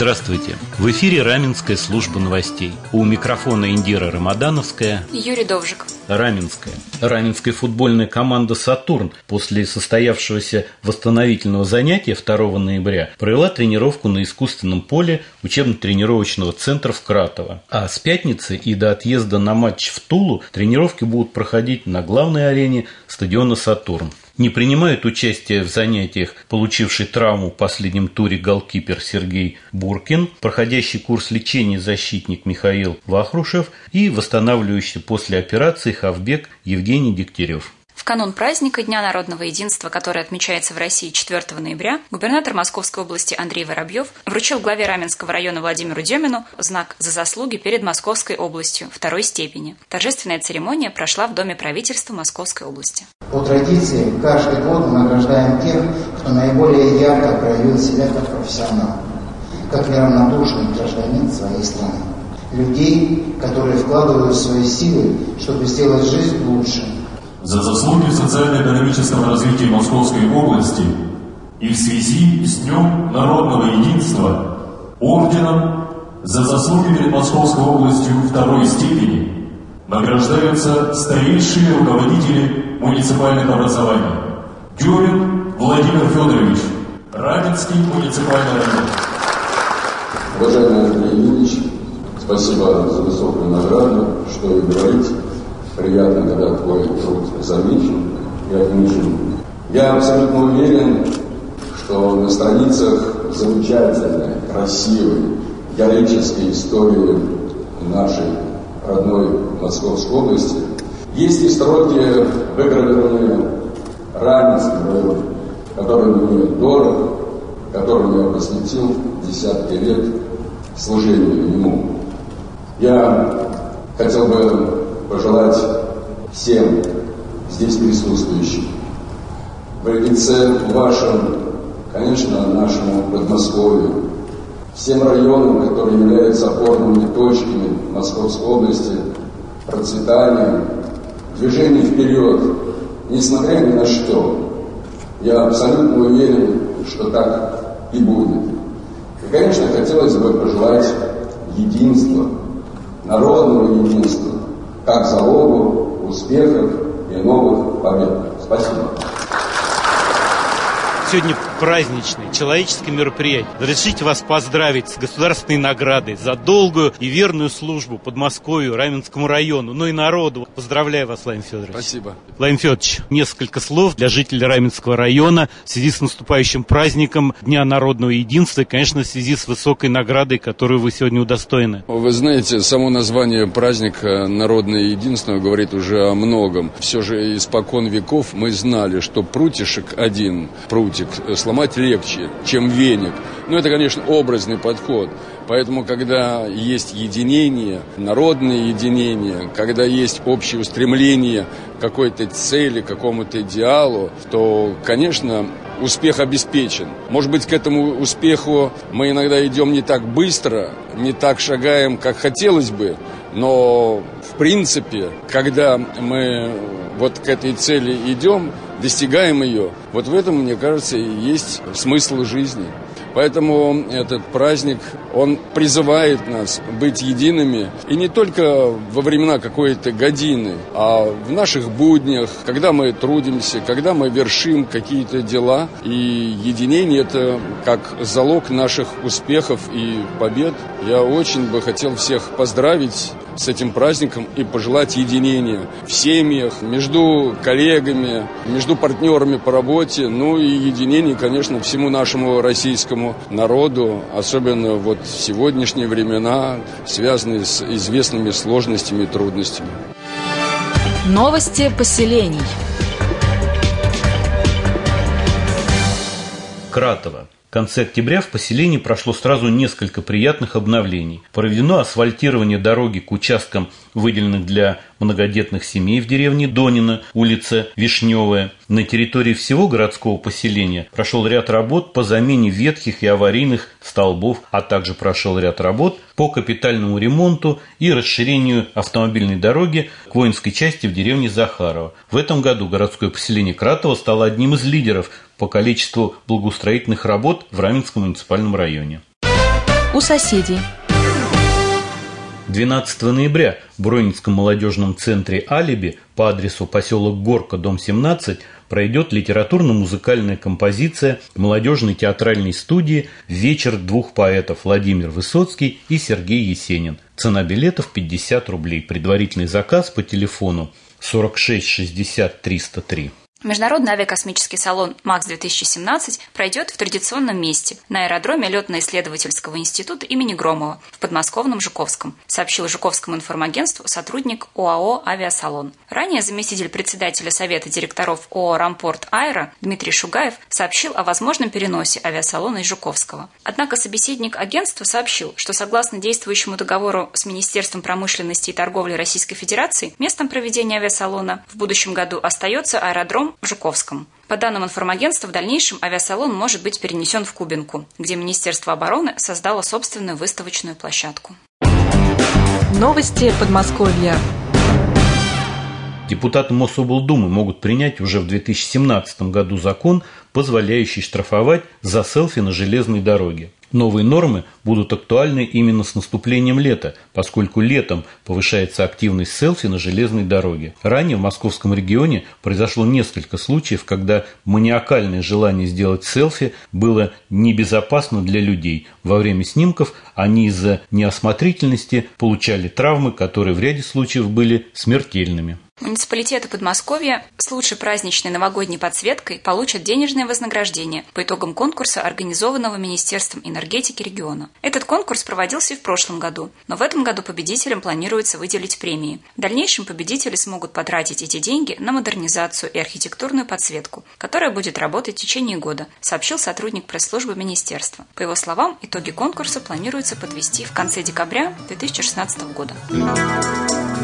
Здравствуйте! В эфире Раменская служба новостей. У микрофона Индира Рамадановская и Юрий Довжик. Раменская. Раменская футбольная команда «Сатурн» после состоявшегося восстановительного занятия 2 ноября провела тренировку на искусственном поле учебно-тренировочного центра в Кратово. А с пятницы и до отъезда на матч в Тулу тренировки будут проходить на главной арене стадиона «Сатурн». Не принимает участие в занятиях получивший травму в последнем туре голкипер Сергей Буркин, проходящий курс лечения защитник Михаил Вахрушев и восстанавливающийся после операции хавбек Евгений Дегтярев. В канун праздника Дня народного единства, который отмечается в России 4 ноября, губернатор Московской области Андрей Воробьев вручил главе Раменского района Владимиру Демину знак «За заслуги перед Московской областью» 2-й степени. Торжественная церемония прошла в Доме правительства Московской области. По традиции, каждый год мы награждаем тех, кто наиболее ярко проявил себя как профессионал, как неравнодушный гражданин своей страны. Людей, которые вкладывают свои силы, чтобы сделать жизнь лучше. За заслуги в социально-экономическом развитии Московской области и в связи с Днем народного единства орденом за заслуги перед Московской областью 2-й степени награждаются старейшие руководители муниципальных образований. Дюрин Владимир Федорович, Раменский муниципальный район. Уважаемый Андрей Ильич, спасибо за высокую награду, что и говорить. Приятно, когда твой труд замечен и отмечен. Я абсолютно уверен, что на страницах замечательной, красивой, героической истории нашей родной Московской области есть и строки, выгравированные Раменским районом, который мне дорог, которому я посвятил десятки лет служению ему. Я хотел бы пожелать всем здесь присутствующим в лице вашем, конечно, нашему Подмосковью, всем районам, которые являются опорными точками Московской области, процветания, движения вперед, несмотря ни на что. Я абсолютно уверен, что так и будет. И, конечно, хотелось бы пожелать единства, народного единства, как залогу успехов и новых побед. Спасибо. Сегодня праздничное, человеческое мероприятие. Разрешите вас поздравить с государственной наградой за долгую и верную службу Подмосковью, Раменскому району, ну и народу. Поздравляю вас, Владимир Федорович. Спасибо. Владимир Федорович, несколько слов для жителей Раменского района в связи с наступающим праздником Дня народного единства и, конечно, в связи с высокой наградой, которую вы сегодня удостоены. Вы знаете, само название праздника «Народное единство» говорит уже о многом. Все же испокон веков мы знали, что прутишек один, прутик, сломать легче, чем веник. Но это, конечно, образный подход. Поэтому, когда есть единение, народное единение, когда есть общее устремление к какой-то цели, к какому-то идеалу, то, конечно, успех обеспечен. Может быть, к этому успеху мы иногда идем не так быстро, не так шагаем, как хотелось бы, но, в принципе, когда мы вот к этой цели идем, достигаем ее, вот в этом, мне кажется, и есть смысл жизни. Поэтому этот праздник, он призывает нас быть едиными. И не только во времена какой-то годины, а в наших буднях, когда мы трудимся, когда мы вершим какие-то дела. И единение – это как залог наших успехов и побед. Я очень бы хотел всех поздравить с этим праздником и пожелать единения в семьях, между коллегами, между партнерами по работе, ну и единение, конечно, всему нашему российскому народу, особенно вот в сегодняшние времена, связанные с известными сложностями и трудностями. Новости поселений. Кратово. В конце октября в поселении прошло сразу несколько приятных обновлений. Проведено асфальтирование дороги к участкам, выделенных для многодетных семей в деревне Донино, улица Вишневая. На территории всего городского поселения прошел ряд работ по замене ветхих и аварийных столбов, а также прошел ряд работ по капитальному ремонту и расширению автомобильной дороги к воинской части в деревне Захарова. В этом году городское поселение Кратово стало одним из лидеров по количеству благоустроительных работ в Раменском муниципальном районе. у соседей. 12 ноября в Бронницком молодежном центре «Алиби» по адресу поселок Горка, дом 17, пройдет литературно-музыкальная композиция молодежной театральной студии «Вечер двух поэтов» Владимир Высоцкий и Сергей Есенин. Цена билетов 50 рублей. Предварительный заказ по телефону 46 60 303. Международный авиакосмический салон МАКС-2017 пройдет в традиционном месте на аэродроме Летно-исследовательского института имени Громова в подмосковном Жуковском, сообщил Жуковскому информагентству сотрудник ОАО «Авиасалон». Ранее заместитель председателя Совета директоров ОАО «Рампорт Аэро» Дмитрий Шугаев сообщил о возможном переносе авиасалона из Жуковского. Однако собеседник агентства сообщил, что согласно действующему договору с Министерством промышленности и торговли Российской Федерации, местом проведения авиасалона в будущем году остается аэродром в Жуковском. По данным информагентства, в дальнейшем авиасалон может быть перенесен в Кубинку, где Министерство обороны создало собственную выставочную площадку. Новости Подмосковья. Депутаты Мособлдумы могут принять уже в 2017 году закон, позволяющий штрафовать за селфи на железной дороге. Новые нормы будут актуальны именно с наступлением лета, поскольку летом повышается активность селфи на железной дороге. Ранее в московском регионе произошло несколько случаев, когда маниакальное желание сделать селфи было небезопасно для людей. Во время снимков они из-за неосмотрительности получали травмы, которые в ряде случаев были смертельными. Муниципалитеты Подмосковья с лучшей праздничной новогодней подсветкой получат денежное вознаграждение по итогам конкурса, организованного Министерством энергетики региона. Этот конкурс проводился и в прошлом году, но в этом году победителям планируется выделить премии. В дальнейшем победители смогут потратить эти деньги на модернизацию и архитектурную подсветку, которая будет работать в течение года, сообщил сотрудник пресс-службы министерства. По его словам, итоги конкурса планируется подвести в конце декабря 2016 года.